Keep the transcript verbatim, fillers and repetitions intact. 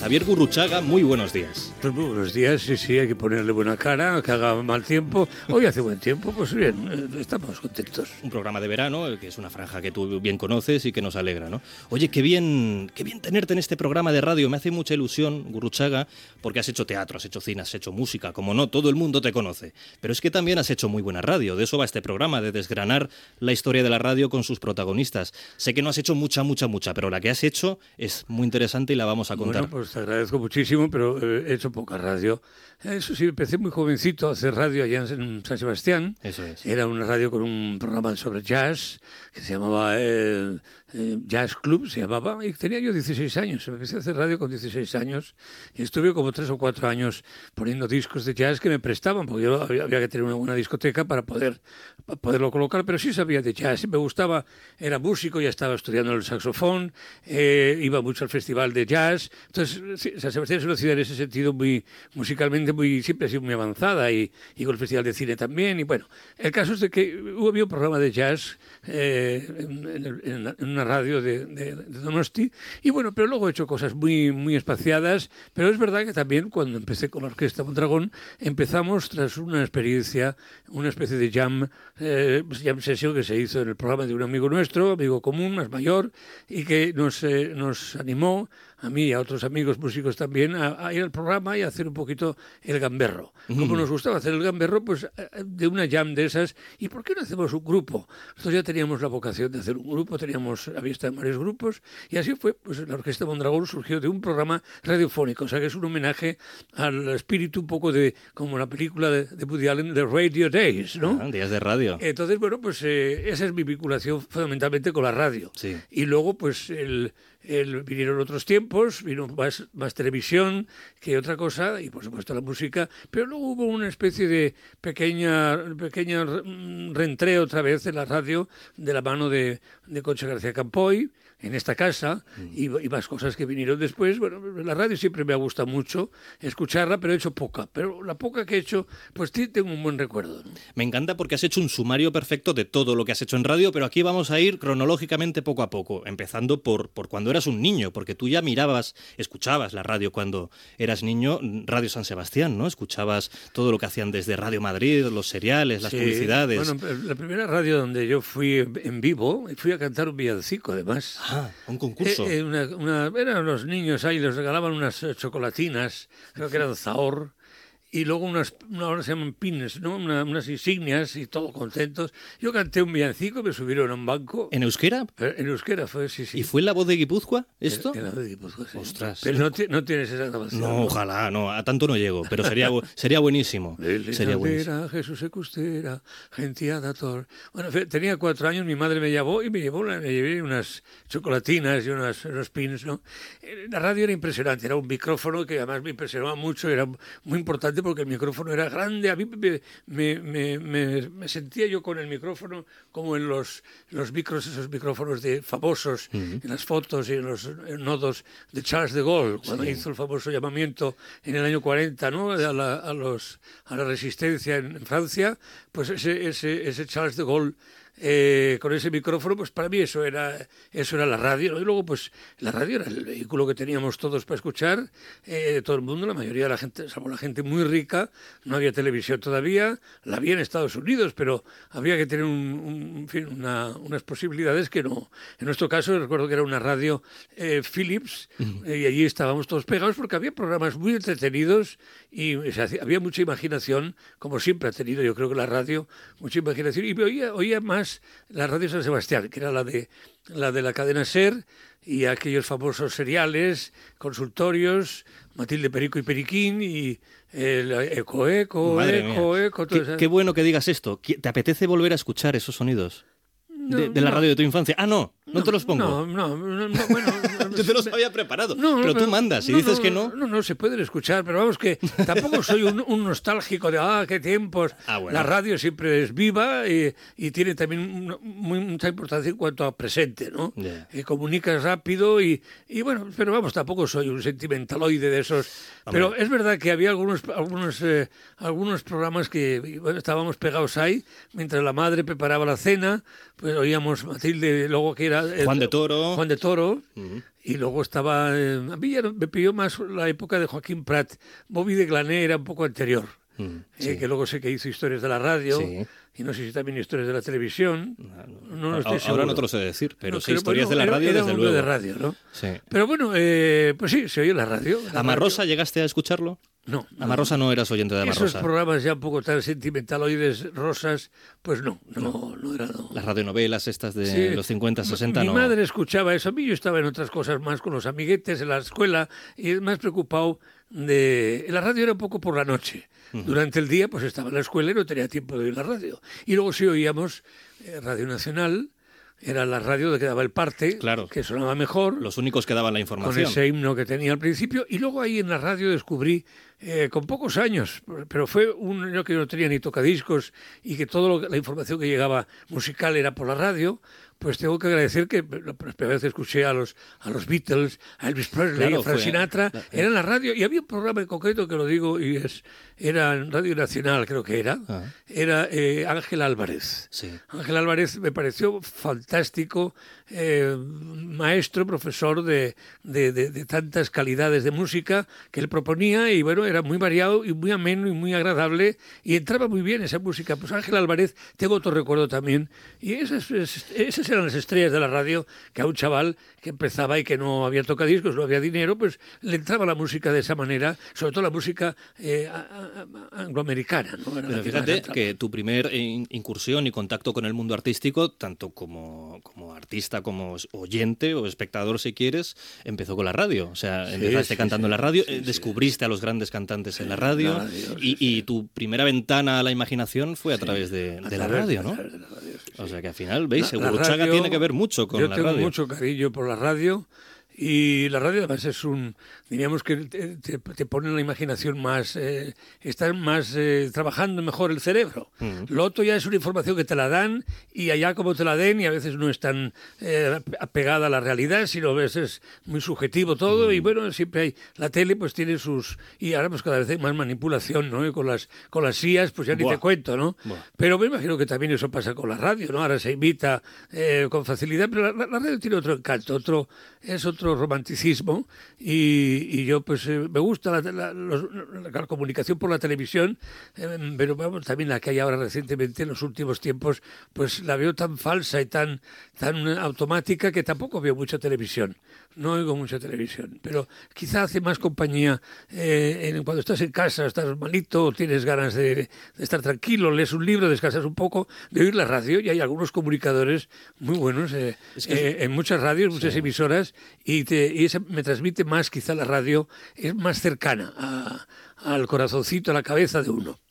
Javier Gurruchaga, muy buenos días. Pues muy buenos días, sí, sí, hay que ponerle buena cara, que haga mal tiempo. Hoy hace buen tiempo, pues bien, estamos contentos. Un programa de verano, que es una franja que tú bien conoces y que nos alegra, ¿no? Oye, qué bien, qué bien tenerte en este programa de radio, me hace mucha ilusión, Gurruchaga, porque has hecho teatro, has hecho cine, has hecho música, como no, todo el mundo te conoce. Pero es que también has hecho muy buena radio, de eso va este programa, de desgranar la historia de la radio con sus protagonistas. Sé que no has hecho mucha, mucha, mucha, pero la que has hecho es muy interesante y la vamos a contar. Bueno, pues te agradezco muchísimo, pero eh, he hecho poca radio. Eso sí, empecé muy jovencito a hacer radio allá en San Sebastián. Eso es. Era una radio con un programa sobre jazz que se llamaba eh, eh, Jazz Club, se llamaba, y tenía yo dieciséis años. Empecé a hacer radio con dieciséis años y estuve como tres o cuatro años poniendo discos de jazz que me prestaban, porque yo había, había que tener una buena discoteca para poder para poderlo colocar, pero sí sabía de jazz, me gustaba, era músico, ya estaba estudiando el saxofón, eh, iba mucho al festival de jazz. Entonces, sí, San Sebastián es una ciudad en ese sentido muy musicalmente muy siempre ha sido muy avanzada, y, y con el festival de cine también. Y bueno, el caso es de que hubo había un programa de jazz eh, en, en, en, en una radio de, de, de Donosti, y bueno, pero luego he hecho cosas muy, muy espaciadas. Pero es verdad que también cuando empecé con la Orquesta Mondragón, empezamos tras una experiencia, una especie de jam, eh, jam session que se hizo en el programa de un amigo nuestro, amigo común, más mayor, y que nos, eh, nos animó a mí y a otros amigos músicos también a, a ir al programa y a hacer un poquito el gamberro. Como mm. nos gustaba hacer el gamberro, pues de una jam de esas, ¿y por qué no hacemos un grupo? Nosotros ya teníamos la vocación de hacer un grupo, teníamos a vista en varios grupos, y así fue, pues la Orquesta Mondragón surgió de un programa radiofónico, o sea que es un homenaje al espíritu un poco de, como la película de, de Woody Allen, de Radio Days, ¿no? Ah, días de radio. Entonces, bueno, pues eh, esa es mi vinculación fundamentalmente con la radio. Sí. Y luego, pues el... El, vinieron otros tiempos, vino más, más televisión que otra cosa, y por supuesto la música, pero luego hubo una especie de pequeña, pequeña reentreo otra vez en la radio de la mano de, de Concha García Campoy, en esta casa, mm. y, y más cosas que vinieron después. Bueno, la radio siempre me ha gustado mucho escucharla, pero he hecho poca. Pero la poca que he hecho, pues tengo un buen recuerdo, ¿no? Me encanta porque has hecho un sumario perfecto de todo lo que has hecho en radio, pero aquí vamos a ir cronológicamente poco a poco, empezando por, por cuando eras un niño, porque tú ya mirabas, escuchabas la radio cuando eras niño, Radio San Sebastián, ¿no? Escuchabas todo lo que hacían desde Radio Madrid, los seriales, las sí, publicidades. Bueno, la primera radio donde yo fui en vivo, fui a cantar un villancico, además. Ah, un concurso. Eh, eh, una, una, eran los niños ahí, les regalaban unas chocolatinas, creo que eran Zahor, y luego unas, ahora se llaman pines, ¿no? Una, unas insignias, y todos contentos. Yo canté un villancico, me subieron a un banco. ¿En euskera? En euskera fue, sí, sí. ¿Y fue en La Voz de Guipúzcoa esto? En La Voz de Guipúzcoa, sí. Ostras. Pero no, no tienes esa grabación. No, ¿no? Ojalá, no, a tanto no llego, pero sería, sería buenísimo. Sería buenísimo. Jesús Ecustera, gentia dator. Bueno, tenía cuatro años, mi madre me llevó y me llevó me llevé unas chocolatinas y unas, unos pins, ¿no? La radio era impresionante, era un micrófono que además me impresionaba mucho, era muy importante porque el micrófono era grande. A mí me, me, me, me, me sentía yo con el micrófono como en los, los micros, esos micrófonos de famosos, uh-huh. en las fotos y en los nodos de Charles de Gaulle, cuando sí. hizo el famoso llamamiento en el año cuarenta, ¿no? a, la, a, los, a la resistencia en, en Francia. Pues ese, ese, ese Charles de Gaulle, Eh, con ese micrófono, pues para mí eso era eso era la radio, ¿no? Y luego pues la radio era el vehículo que teníamos todos para escuchar, eh, todo el mundo, la mayoría de la gente, salvo la gente muy rica, no había televisión todavía, la había en Estados Unidos, pero había que tener un, un, en fin, una, unas posibilidades que no. En nuestro caso recuerdo que era una radio eh, Philips, uh-huh. eh, y allí estábamos todos pegados porque había programas muy entretenidos y o sea, había mucha imaginación, como siempre ha tenido, yo creo que la radio, mucha imaginación, y oía, oía más la Radio San Sebastián, que era la de la de la cadena SER, y aquellos famosos seriales, consultorios, Matilde Perico y Periquín, y el Eco, Eco, Madre Eco, mía. Eco. Qué, qué bueno que digas esto. ¿Te apetece volver a escuchar esos sonidos? No, de, de la no. radio de tu infancia. Ah, no, no, no te los pongo. No, no, no, no bueno. Yo te los había preparado, no, pero no, tú mandas. Si no, dices no, que no... No, no, se pueden escuchar, pero vamos que tampoco soy un, un nostálgico de, ah, qué tiempos. Ah, bueno. La radio siempre es viva y, y tiene también una, muy, mucha importancia en cuanto a presente, ¿no? Yeah. Y comunicas rápido y, y bueno, pero vamos, tampoco soy un sentimentaloide de esos. Hombre. Pero es verdad que había algunos, algunos, eh, algunos programas que bueno, estábamos pegados ahí, mientras la madre preparaba la cena, pues oíamos Matilde, luego que era era... El, Juan de Toro. Juan de Toro. Uh-huh. Y luego estaba... Eh, a mí ya me pilló más la época de Joaquín Prat. Bobby de Glané era un poco anterior. Uh-huh. Sí. Eh, que luego sé que hizo historias de la radio. Sí. Y no sé si también historias de la televisión. No, no, no estoy seguro. Ahora no te lo sé decir, pero no, sí, historias bueno, de la radio, era, era desde luego. de radio, ¿no? Sí. Pero bueno, eh, pues sí, se oye la radio. La ¿Amarrosa radio. Llegaste a escucharlo? No. Amarrosa no eras oyente de Amarrosa. Esos programas ya un poco tan sentimentaloides, rosas, pues no, no, no, no era... No. Las radionovelas estas de sí. los cincuenta, sesenta, mi, no. Mi madre escuchaba eso, a mí yo estaba en otras cosas más con los amiguetes en la escuela y más preocupado de... La radio era un poco por la noche. Uh-huh. Durante el día pues estaba en la escuela y no tenía tiempo de oír la radio. Y luego sí oíamos eh, Radio Nacional, era la radio de que daba el parte, claro, que sonaba mejor. Los únicos que daban la información. Con ese himno que tenía al principio. Y luego ahí en la radio descubrí, eh, con pocos años, pero fue un año que no tenía ni tocadiscos y que toda la información que llegaba musical era por la radio, pues tengo que agradecer que la primera vez que escuché a los, a los Beatles, a Elvis Presley, claro, a Frank fue, Sinatra, la, era en la radio, y había un programa en concreto que lo digo, y es era en Radio Nacional, creo que era, uh-huh. era eh, Ángel Álvarez. Sí. Ángel Álvarez me pareció fantástico, eh, maestro, profesor de, de, de, de tantas calidades de música que él proponía, y bueno, era muy variado y muy ameno y muy agradable, y entraba muy bien esa música. Pues Ángel Álvarez, tengo otro recuerdo también, y esas, esas eran las estrellas de la radio, que a un chaval que empezaba y que no había tocadiscos, no había dinero, pues le entraba la música de esa manera, sobre todo la música eh, angloamericana, ¿no? Pero fíjate que tu primer incursión y contacto con el mundo artístico, tanto como, como artista, como oyente o espectador, si quieres, empezó con la radio. O sea, sí, empezaste sí, cantando sí, en la radio, sí, descubriste sí. a los grandes cantantes sí, en la radio, la radio y, sí, sí. y tu primera ventana a la imaginación fue a sí, través de, de la radio, ¿no? De la radio, sí, sí. O sea que al final, veis, Gurruchaga tiene que ver mucho con yo la radio. Yo tengo mucho cariño por la radio. Y la radio además es un, diríamos que te, te, te pone la imaginación más, eh, estás más eh, trabajando mejor el cerebro. Uh-huh. Lo otro ya es una información que te la dan y allá como te la den y a veces no es tan eh, apegada a la realidad, sino a veces es muy subjetivo todo. Uh-huh. Y bueno, siempre hay, la tele pues tiene sus, y ahora pues cada vez hay más manipulación, ¿no? Y con las, con las I As pues ya Buah. ni te cuento, ¿no? Buah. Pero me imagino que también eso pasa con la radio, ¿no? Ahora se imita eh, con facilidad, pero la, la radio tiene otro encanto, otro, es otro romanticismo y, y yo pues eh, me gusta la, la, los, la comunicación por la televisión, eh, pero vamos, también la que hay ahora recientemente en los últimos tiempos pues la veo tan falsa y tan, tan automática que tampoco veo mucha televisión, no oigo mucha televisión, pero quizá hace más compañía eh, en, cuando estás en casa, estás malito, tienes ganas de, de estar tranquilo, lees un libro, descansas un poco, de oír la radio, y hay algunos comunicadores muy buenos eh, es que eh, en muchas radios, muchas sí. emisoras, y, te, y esa me transmite más, quizá la radio es más cercana a, al corazoncito, a la cabeza de uno.